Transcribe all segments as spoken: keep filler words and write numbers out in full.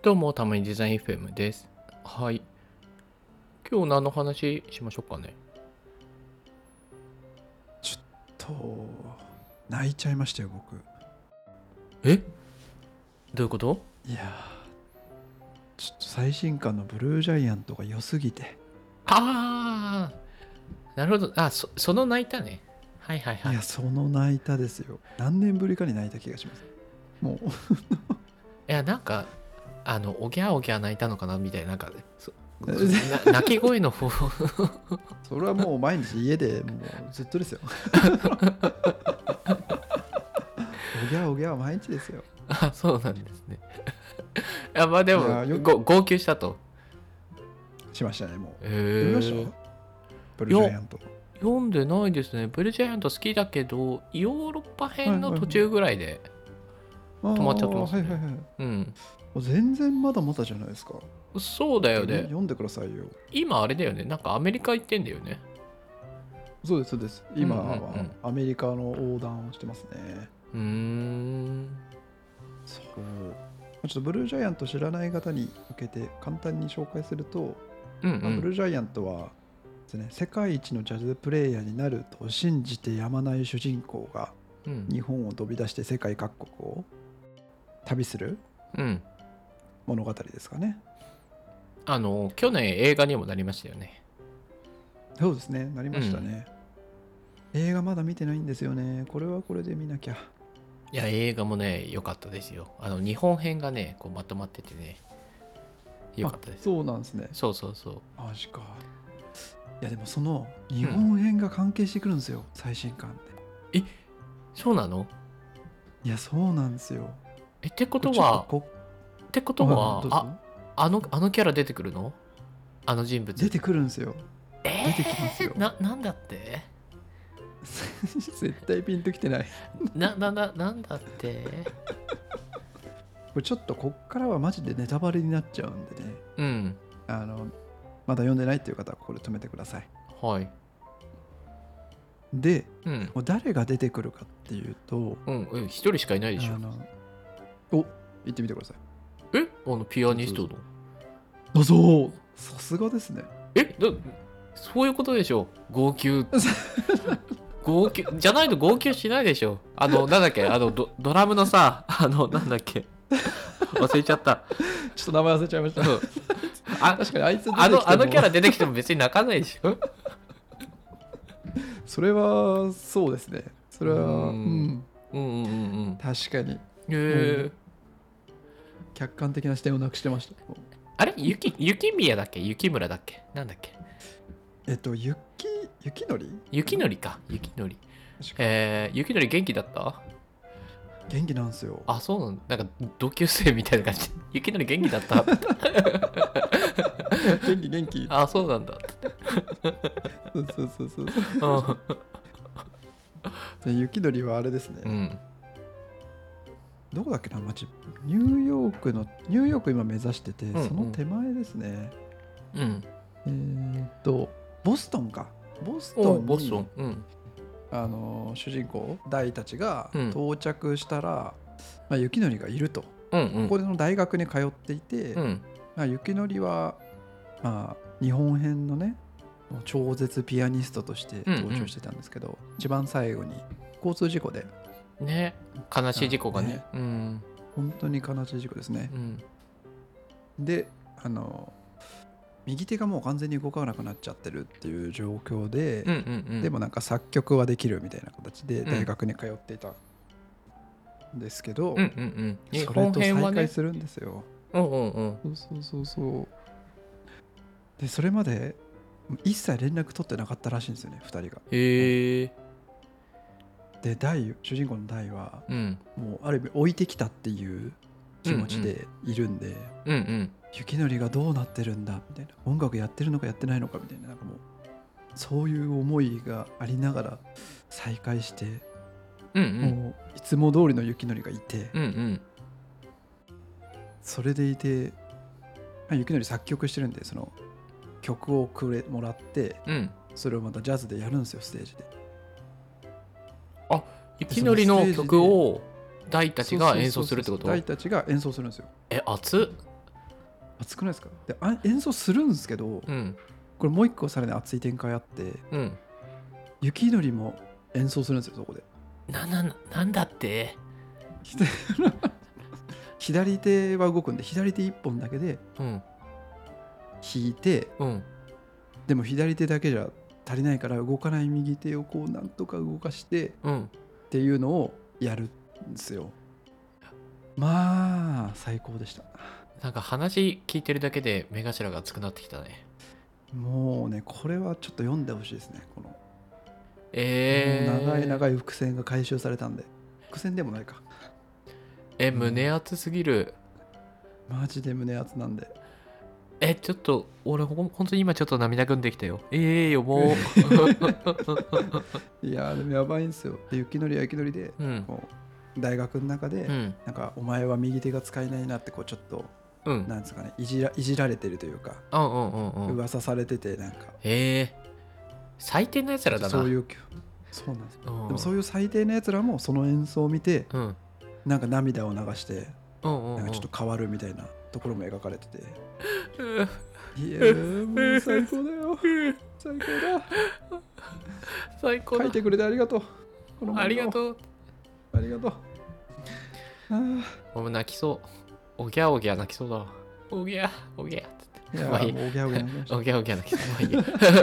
どうも、たまにデザイン エフエム です。はい。今日何の話しましょうかね。 ちょっと泣いちゃいましたよ僕。 えどういうこと？ いやーちょっと最新刊のブルージャイアントが良すぎて。 あー、なるほど。あ、そ、その泣いたね。はいはいはい。 いやその泣いたですよ。何年ぶりかに泣いた気がします。もういや、なんか、あの、おぎゃおぎゃ泣いたのかなみたいな、なんか、そな泣き声の方それはもう毎日家でもうずっとですよ。おぎゃおぎゃは毎日ですよ。 あ、そうなんですね。いや、まあでもいやよご号泣したと。 しましたねもう。 へ読みましーたブルージャイアント。 読んでないですね。ブルージャイアント好きだけど、ヨーロッパ編の途中ぐらいで止まっちゃってますね。 あーはいはいはい。 うん。 もう全然まだまだじゃないですか。 そうだよね。 読んでくださいよ。 今あれだよね。なんかアメリカ行ってんだよね。 そうですそうです。今うんうんうんはアメリカの横断をしてますね。 うーん。 そうちょっとブルージャイアント知らない方に向けて簡単に紹介すると、 うんうまあ、ブん。 ルージャイアントはですね、世界一のジャズプレイヤーになると信じてやまない主人公がうん日本を飛び出して世界各国を旅するうん。 物語ですかね。 あの、去年映画にもなりましたよね。 そうですね、なりましたね。映画まだ見てないんですよね。これはこれで見なきゃ。 いや、映画もね、良かったですよ。あの、日本編がね、こうまとまっててね、良かったです。 あそうなんですね。 そうそうそう。 マジか。いやでもその日本編が関係してくるんですよ、うん、最新刊で。 え、そうなの？ いやそうなんですよ。 え、ってことは、 こってことは、 はいあ、あの、あのキャラ出てくるの？あの人物。 出てくるんですよ。 えー、 出てきますよ。 な、なんだって絶対ピンときてない。 な、な、な、なんだってこれちょっとこっからはマジでネタバレになっちゃうんでね。 うん。 あの、まだ読んでないっていう方はここで止めてください。 はい。 で、 うん。 もう誰が出てくるかっていうと、 うん、うん、一人しかいないでしょ。 あの、お、言ってみてください。 えあの、ピアニストの。 どうぞ。さすがですね。 えだそういうことでしょ。号泣。号泣。じゃないと号泣しないでしょ。あの、なんだっけあのド、ドラムのさ、あの、なんだっけ忘れちゃった。 ちょっと名前忘れちゃいました。 うんあ確かにあいつ出てきてもあの、あのキャラ出てきても別に泣かないでしょ。 それはそうですね。それは、 ううんん、 うんうんうんうん。 確かに。 へえ。 客観的な視点をなくしてました。 あれ雪、雪宮だっけ雪村だっけなんだっけえっと、雪、雪のり雪のりか。雪のり。 確かえー、雪のり元気だった？ 元気なんですよ。 あ、そうなんだ。なんか同級生みたいな感じ。雪のり元気だった元気元気。 あ、そうなんだ。 そうそうそうそう。 うで雪のりはあれですね。 ん。 どこだっけな街。ニューヨークの、ニューヨーク今目指してて、 んうんその手前ですね。 うん。 えーっと、ボストンか。ボストおンにボストン。うん。 あの主人公大たちがうん到着したら、まあ、雪のりがいると。 うんうん。 ここでの大学に通っていて、 うん。 まあ、雪のりは、まあ、日本編のね超絶ピアニストとして登場してたんですけど、うんうん、一番最後に交通事故でね悲しい事故がね。 ねうん。 本当に悲しい事故ですね。 うん、 であの右手がもう完全に動かなくなっちゃってるっていう状況で、 うんうんうん、 でもなんか作曲はできるみたいな形で大学に通っていたんですけど、 うんうんうん、日それと再本編はね会するんですよ。 うんうんうん、 そうそうそうそうでそれまで一切連絡取ってなかったらしいんですよね、ふたりが。 へえ。 で大主人公の大は、 うん、 もうある意味置いてきたっていう気持ちでいるんで、 うんうん、 雪のりがどうなってるんだみたいな、音楽やってるのかやってないのかみたいな、なんかもうそういう思いがありながら再会して、 うんうん、 もういつも通りの雪のりがいて、 うんうん、 それでいて、まあ、雪のり作曲してるんで、その曲をくれもらって、 うん、 それをまたジャズでやるんですよ、ステージで。 あ、雪のりの曲を大たちが演奏するってこと？ 大たちが演奏するんですよ。 え、熱っ。 熱くないですか？であ演奏するんですけど、 うんこれもう一個さらに熱い展開あって、 うん雪のりも演奏するんですよそこで。 なななんだって。 左手は動くんで左手一本だけでうん弾いて、 うんでも左手だけじゃ足りないから動かない右手をこうなんとか動かしてうんっていうのをやるんですよ。まあ最高でした。 なんか話聞いてるだけで目頭が熱くなってきたね。 もうねこれはちょっと読んでほしいですね。このえー、 もう長い長い伏線が回収されたんで、伏線でもないか、 え胸熱すぎる。 マジで胸熱なんで。 えちょっと俺ほん本当に今ちょっと涙ぐんできたよ。ええー、よもう。 いやーでもやばいんですよ。で雪のりは雪のりで、 うんこう大学の中で、 うんなんかお前は右手が使えないなってこうちょっとうんなんですかね、いじらいじられてるというか、 うんうんうんうん。 噂されててなんかええー、最低なやつらだな。 そういうそうなんですよ。 うんでもそういう最低なやつらもその演奏を見てうんなんか涙を流してうんうんうんなんかちょっと変わるみたいなところも描かれてて、 うんいやーもう最高だよ、最高だ。 最高だ。 書いてくれてありがとう。この漫画をありがとう。 ありがとう。あもう泣きそう。おぎゃおぎゃ泣きそうだわ。おぎゃおぎゃっつって。 ーいやまあいいーもうおぎゃおぎゃになりました。 おぎゃおぎゃ泣きそう。まあいいや。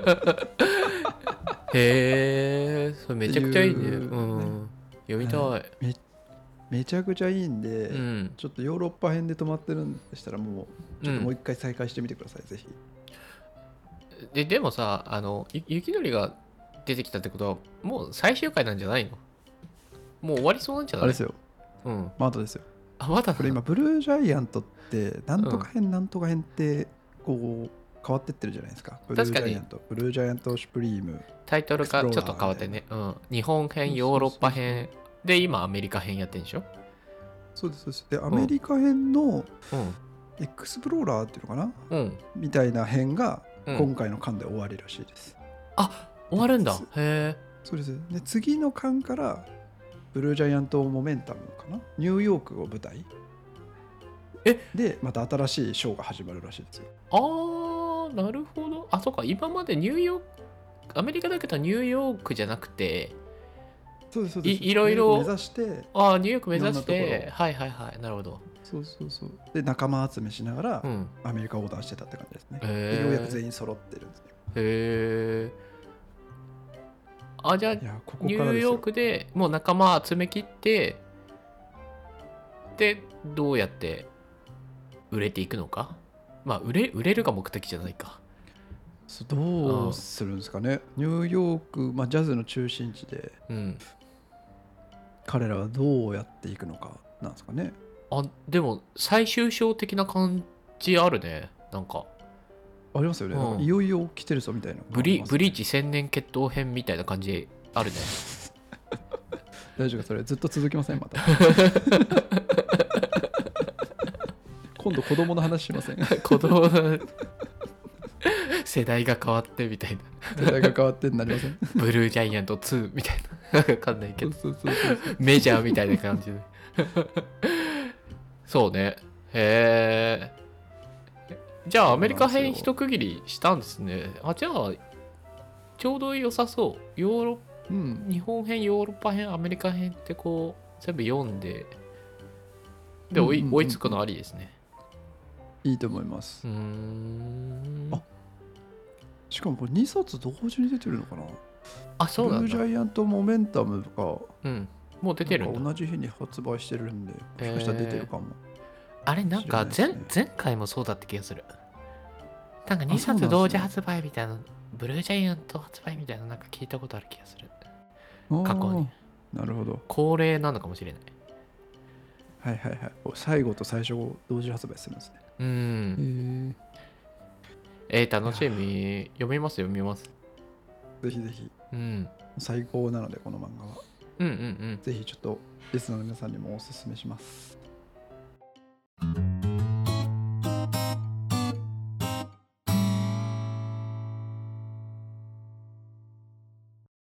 へえ、それめちゃくちゃいいね。 っていううん。読みたい。 はいめめちゃくちゃいいんで、 うん。 ちょっとヨーロッパ編で止まってるんでしたらもうちょっともう一回再開してみてください、ぜひ。 ででもさ、あの、ゆ雪のりが出てきたってことは、もう最終回なんじゃないの？もう終わりそうなんじゃない？ あれですよ、 うん。 まだですよ。 あ、まだこれ今ブルージャイアントってなんとか編なんとか編ってこう変わってってるじゃないですか。ブルージャイアント、ブルージャイアントシュプリーム。 タイトルがちょっと変わってね。うん。日本編、ヨーロッパ編で、今アメリカ編やってんでしょ？ そうですそうです。でアメリカ編のうん。 エクスプローラーっていうのかなうん。 みたいな編がうん今回の巻で終わりらしいです。 あ、終わるんだ。へえ。 そうです。で次の巻からブルージャイアントモメンタムかな、ニューヨークを舞台えでまた新しいショーが始まるらしいですよ。 あー、なるほど。あ、そうか。今までニューヨーク、アメリカだけどニューヨークじゃなくて、 そうですそうです。 いいろいろ目指して、 あー、ニューヨーク目指しいろんなて、 とはいはいはい。なるほど。 そうそうそう。で仲間集めしながらうん。 アメリカ横断してたって感じですね。 へーでようやく全員揃ってるんですよ。 へえ。あ、じゃあ、 いやここニュからですよ。 ーヨークでもう仲間集めきって、で、どうやって売れていくのか。まあ、売れ、売れるが目的じゃないか。 そうどうするんですかね。ニューヨーク、まあ、ジャズの中心地でうん。 彼らはどうやっていくのかなんですかね。 あ、でも、最終章的な感じあるね。なんか、 ありますよね。 うんなんかいよいよ来てるぞみたいな。 ブリブリーチ千年決闘編みたいな感じあるね。 大丈夫かそれずっと続きませんまた。今度子供の話しません。 子供の世代が変わってみたいな。 世代が変わってになりません。 ブルージャイアントツーみたいな。わかんないけど。 そうそうそうそう。 メジャーみたいな感じで。そうね。へえ。じゃあアメリカ編一区切りしたんですね。あ、じゃあちょうど良さそう。ヨーロうん。 日本編、ヨーロッパ編、アメリカ編ってこう全部読んで、で追い、 うんうんうんうん追いつくのありですね。 いいと思いますうー。ん。 あしかもこれにさつ同時に出てるのかな。 あ、そうなんだ。 ブルージャイアントモメンタムがうん。もう出てるんだ。 なんか同じ日に発売してるんで、もしかしたら出てるかも。 あれなんか前、 知らないですね前回もそうだった気がする。なんかにさそうなんですねつ同時発売みたいな、ブルージャイアント発売みたいななんか聞いたことある気がする。過去にあーなるほど。 恒例なのかもしれない。 はいはいはい。お最後と最初を同時発売するんですね。 うへん。 え。 えー、楽しみ。読みます読みます。 ぜひぜひ。 うん。 最高なのでこの漫画は。 うんうんうん。 ぜひちょっとリスナーの皆さんにもおすすめします。